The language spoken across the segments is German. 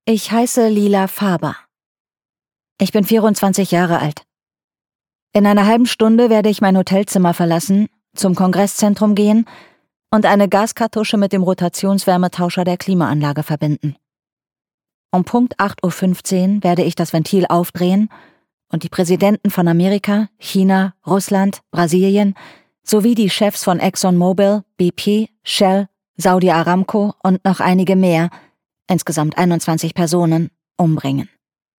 Ich heiße Lila Faber. Ich bin 24 Jahre alt. In einer halben Stunde werde ich mein Hotelzimmer verlassen, zum Kongresszentrum gehen und eine Gaskartusche mit dem Rotationswärmetauscher der Klimaanlage verbinden. Um Punkt 8:15 Uhr werde ich das Ventil aufdrehen und die Präsidenten von Amerika, China, Russland, Brasilien sowie die Chefs von ExxonMobil, BP, Shell, Saudi Aramco und noch einige mehr, insgesamt 21 Personen, umbringen.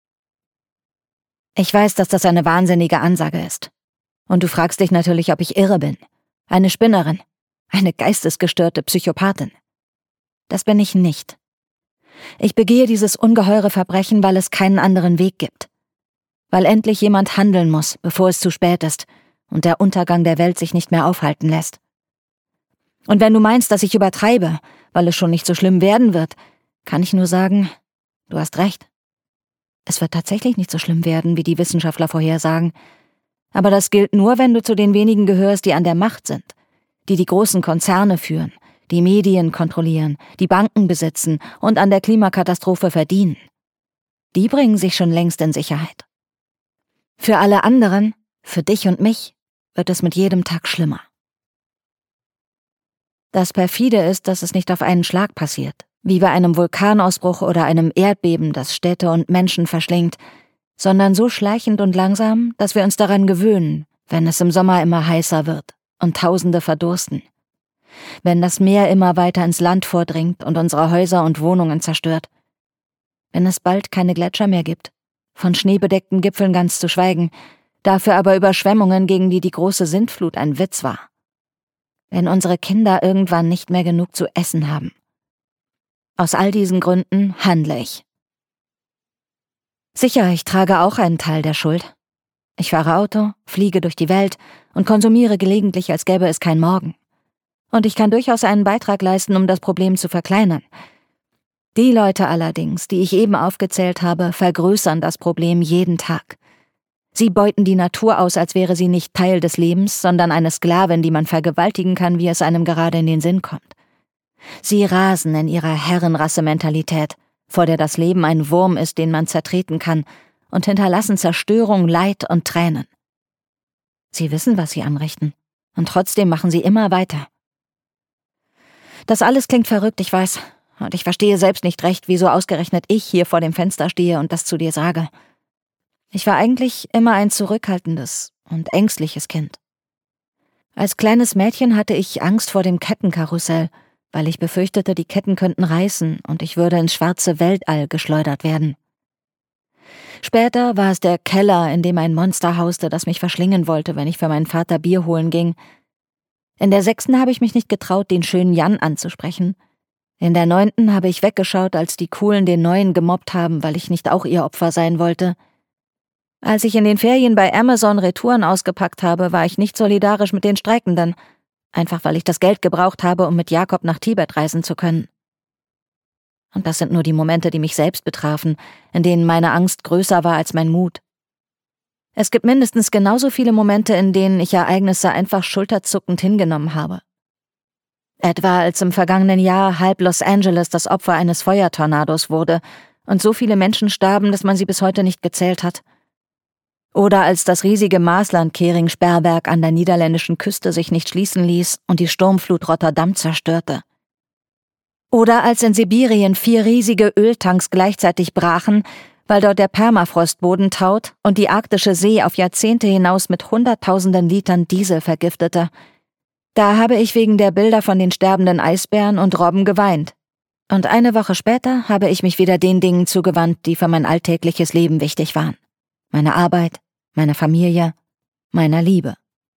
Ich weiß, dass das eine wahnsinnige Ansage ist. Und du fragst dich natürlich, ob ich irre bin. Eine Spinnerin. Eine geistesgestörte Psychopathin. Das bin ich nicht. Ich begehe dieses ungeheure Verbrechen, weil es keinen anderen Weg gibt. Weil endlich jemand handeln muss, bevor es zu spät ist und der Untergang der Welt sich nicht mehr aufhalten lässt. Und wenn du meinst, dass ich übertreibe, weil es schon nicht so schlimm werden wird, kann ich nur sagen, du hast recht. Es wird tatsächlich nicht so schlimm werden, wie die Wissenschaftler vorhersagen. Aber das gilt nur, wenn du zu den wenigen gehörst, die an der Macht sind, die die großen Konzerne führen, die Medien kontrollieren, die Banken besitzen und an der Klimakatastrophe verdienen. Die bringen sich schon längst in Sicherheit. Für alle anderen, für dich und mich, wird es mit jedem Tag schlimmer. Das perfide ist, dass es nicht auf einen Schlag passiert, wie bei einem Vulkanausbruch oder einem Erdbeben, das Städte und Menschen verschlingt, sondern so schleichend und langsam, dass wir uns daran gewöhnen, wenn es im Sommer immer heißer wird und Tausende verdursten. Wenn das Meer immer weiter ins Land vordringt und unsere Häuser und Wohnungen zerstört. Wenn es bald keine Gletscher mehr gibt, von schneebedeckten Gipfeln ganz zu schweigen, dafür aber Überschwemmungen, gegen die große Sintflut ein Witz war. Wenn unsere Kinder irgendwann nicht mehr genug zu essen haben. Aus all diesen Gründen handle ich. Sicher, ich trage auch einen Teil der Schuld. Ich fahre Auto, fliege durch die Welt und konsumiere gelegentlich, als gäbe es kein Morgen. Und ich kann durchaus einen Beitrag leisten, um das Problem zu verkleinern. Die Leute allerdings, die ich eben aufgezählt habe, vergrößern das Problem jeden Tag. Sie beuten die Natur aus, als wäre sie nicht Teil des Lebens, sondern eine Sklavin, die man vergewaltigen kann, wie es einem gerade in den Sinn kommt. Sie rasen in ihrer Herrenrasse-Mentalität, vor der das Leben ein Wurm ist, den man zertreten kann, und hinterlassen Zerstörung, Leid und Tränen. Sie wissen, was sie anrichten, und trotzdem machen sie immer weiter. Das alles klingt verrückt, ich weiß, und ich verstehe selbst nicht recht, wieso ausgerechnet ich hier vor dem Fenster stehe und das zu dir sage. Ich war eigentlich immer ein zurückhaltendes und ängstliches Kind. Als kleines Mädchen hatte ich Angst vor dem Kettenkarussell, weil ich befürchtete, die Ketten könnten reißen und ich würde ins schwarze Weltall geschleudert werden. Später war es der Keller, in dem ein Monster hauste, das mich verschlingen wollte, wenn ich für meinen Vater Bier holen ging. In der 6. habe ich mich nicht getraut, den schönen Jan anzusprechen. In der 9. habe ich weggeschaut, als die Coolen den Neuen gemobbt haben, weil ich nicht auch ihr Opfer sein wollte. Als ich in den Ferien bei Amazon Retouren ausgepackt habe, war ich nicht solidarisch mit den Streikenden, einfach weil ich das Geld gebraucht habe, um mit Jakob nach Tibet reisen zu können. Und das sind nur die Momente, die mich selbst betrafen, in denen meine Angst größer war als mein Mut. Es gibt mindestens genauso viele Momente, in denen ich Ereignisse einfach schulterzuckend hingenommen habe. Etwa als im vergangenen Jahr halb Los Angeles das Opfer eines Feuertornados wurde und so viele Menschen starben, dass man sie bis heute nicht gezählt hat. Oder als das riesige Maasland-Kering-Sperrwerk an der niederländischen Küste sich nicht schließen ließ und die Sturmflut Rotterdam zerstörte. Oder als in Sibirien 4 riesige Öltanks gleichzeitig brachen, weil dort der Permafrostboden taut und die arktische See auf Jahrzehnte hinaus mit Hunderttausenden Litern Diesel vergiftete. Da habe ich wegen der Bilder von den sterbenden Eisbären und Robben geweint. Und eine Woche später habe ich mich wieder den Dingen zugewandt, die für mein alltägliches Leben wichtig waren. Meine Arbeit, meine Familie, meiner Liebe.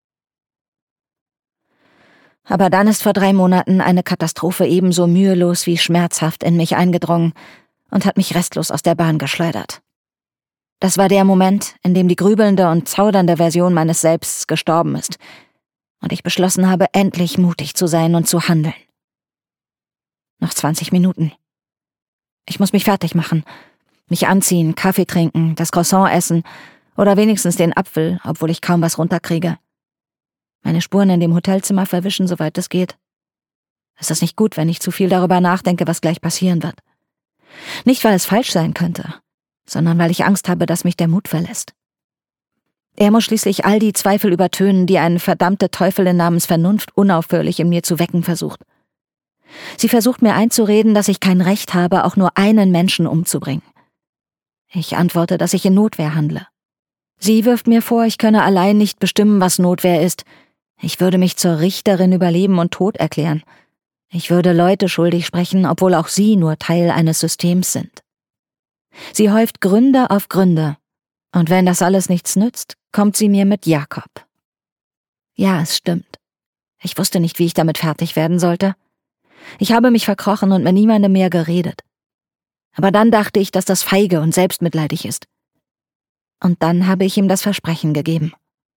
Aber dann ist vor 3 Monaten eine Katastrophe ebenso mühelos wie schmerzhaft in mich eingedrungen und hat mich restlos aus der Bahn geschleudert. Das war der Moment, in dem die grübelnde und zaudernde Version meines Selbsts gestorben ist und ich beschlossen habe, endlich mutig zu sein und zu handeln. Noch 20 Minuten. Ich muss mich fertig machen. Mich anziehen, Kaffee trinken, das Croissant essen oder wenigstens den Apfel, obwohl ich kaum was runterkriege. Meine Spuren in dem Hotelzimmer verwischen, soweit es geht. Es ist nicht gut, wenn ich zu viel darüber nachdenke, was gleich passieren wird. Nicht, weil es falsch sein könnte, sondern weil ich Angst habe, dass mich der Mut verlässt. Er muss schließlich all die Zweifel übertönen, die eine verdammte Teufelin namens Vernunft unaufhörlich in mir zu wecken versucht. Sie versucht mir einzureden, dass ich kein Recht habe, auch nur einen Menschen umzubringen. Ich antworte, dass ich in Notwehr handle. Sie wirft mir vor, ich könne allein nicht bestimmen, was Notwehr ist. Ich würde mich zur Richterin über Leben und Tod erklären. Ich würde Leute schuldig sprechen, obwohl auch sie nur Teil eines Systems sind. Sie häuft Gründe auf Gründe. Und wenn das alles nichts nützt, kommt sie mir mit Jakob. Ja, es stimmt. Ich wusste nicht, wie ich damit fertig werden sollte. Ich habe mich verkrochen und mit niemandem mehr geredet. Aber dann dachte ich, dass das feige und selbstmitleidig ist. Und dann habe ich ihm das Versprechen gegeben.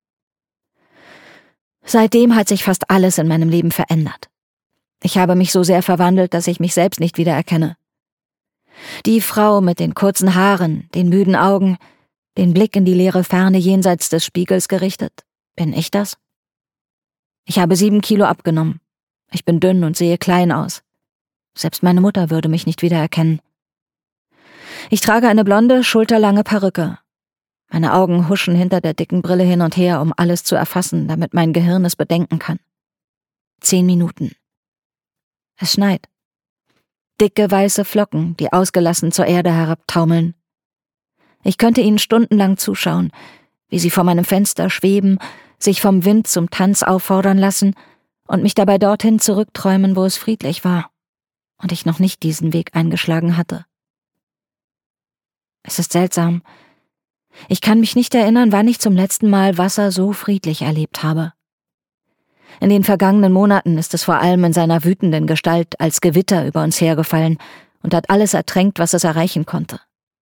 Seitdem hat sich fast alles in meinem Leben verändert. Ich habe mich so sehr verwandelt, dass ich mich selbst nicht wiedererkenne. Die Frau mit den kurzen Haaren, den müden Augen, den Blick in die leere Ferne jenseits des Spiegels gerichtet. Bin ich das? Ich habe 7 Kilo abgenommen. Ich bin dünn und sehe klein aus. Selbst meine Mutter würde mich nicht wiedererkennen. Ich trage eine blonde, schulterlange Perücke. Meine Augen huschen hinter der dicken Brille hin und her, um alles zu erfassen, damit mein Gehirn es bedenken kann. 10 Minuten. Es schneit. Dicke weiße Flocken, die ausgelassen zur Erde herabtaumeln. Ich könnte ihnen stundenlang zuschauen, wie sie vor meinem Fenster schweben, sich vom Wind zum Tanz auffordern lassen und mich dabei dorthin zurückträumen, wo es friedlich war und ich noch nicht diesen Weg eingeschlagen hatte. Es ist seltsam. Ich kann mich nicht erinnern, wann ich zum letzten Mal Wasser so friedlich erlebt habe. In den vergangenen Monaten ist es vor allem in seiner wütenden Gestalt als Gewitter über uns hergefallen und hat alles ertränkt, was es erreichen konnte.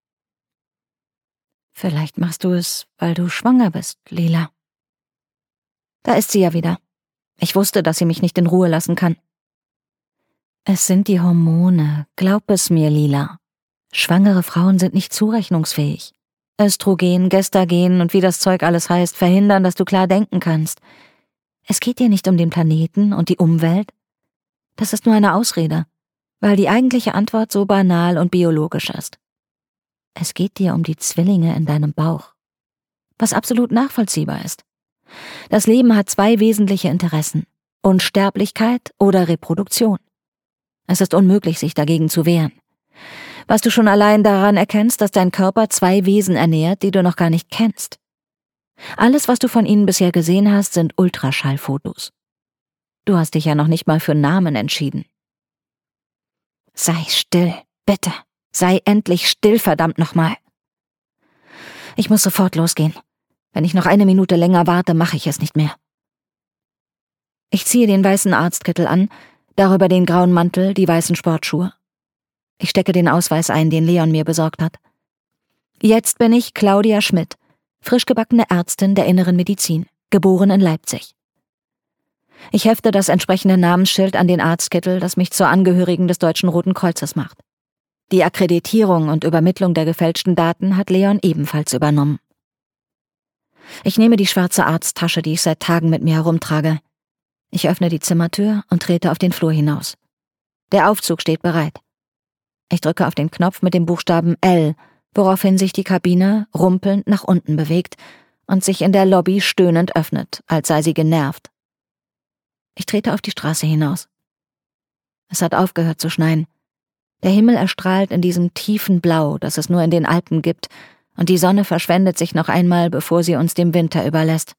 Vielleicht machst du es, weil du schwanger bist, Lila. Da ist sie ja wieder. Ich wusste, dass sie mich nicht in Ruhe lassen kann. Es sind die Hormone, glaub es mir, Lila. Schwangere Frauen sind nicht zurechnungsfähig. Östrogen, Gestagen und wie das Zeug alles heißt, verhindern, dass du klar denken kannst. Es geht dir nicht um den Planeten und die Umwelt. Das ist nur eine Ausrede, weil die eigentliche Antwort so banal und biologisch ist. Es geht dir um die Zwillinge in deinem Bauch. Was absolut nachvollziehbar ist. Das Leben hat 2 wesentliche Interessen: Unsterblichkeit oder Reproduktion. Es ist unmöglich, sich dagegen zu wehren. Was du schon allein daran erkennst, dass dein Körper 2 Wesen ernährt, die du noch gar nicht kennst. Alles, was du von ihnen bisher gesehen hast, sind Ultraschallfotos. Du hast dich ja noch nicht mal für Namen entschieden. Sei still, bitte. Sei endlich still, verdammt nochmal. Ich muss sofort losgehen. Wenn ich noch 1 Minute länger warte, mache ich es nicht mehr. Ich ziehe den weißen Arztkittel an, darüber den grauen Mantel, die weißen Sportschuhe. Ich stecke den Ausweis ein, den Leon mir besorgt hat. Jetzt bin ich Claudia Schmidt, frisch gebackene Ärztin der Inneren Medizin, geboren in Leipzig. Ich hefte das entsprechende Namensschild an den Arztkittel, das mich zur Angehörigen des Deutschen Roten Kreuzes macht. Die Akkreditierung und Übermittlung der gefälschten Daten hat Leon ebenfalls übernommen. Ich nehme die schwarze Arzttasche, die ich seit Tagen mit mir herumtrage. Ich öffne die Zimmertür und trete auf den Flur hinaus. Der Aufzug steht bereit. Ich drücke auf den Knopf mit dem Buchstaben L, woraufhin sich die Kabine rumpelnd nach unten bewegt und sich in der Lobby stöhnend öffnet, als sei sie genervt. Ich trete auf die Straße hinaus. Es hat aufgehört zu schneien. Der Himmel erstrahlt in diesem tiefen Blau, das es nur in den Alpen gibt, und die Sonne verschwendet sich noch einmal, bevor sie uns dem Winter überlässt.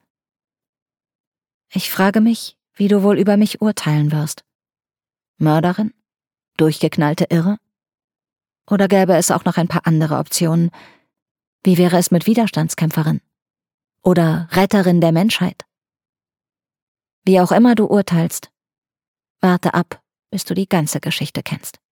Ich frage mich, wie du wohl über mich urteilen wirst. Mörderin? Durchgeknallte Irre? Oder gäbe es auch noch ein paar andere Optionen? Wie wäre es mit Widerstandskämpferin? Oder Retterin der Menschheit? Wie auch immer du urteilst, warte ab, bis du die ganze Geschichte kennst.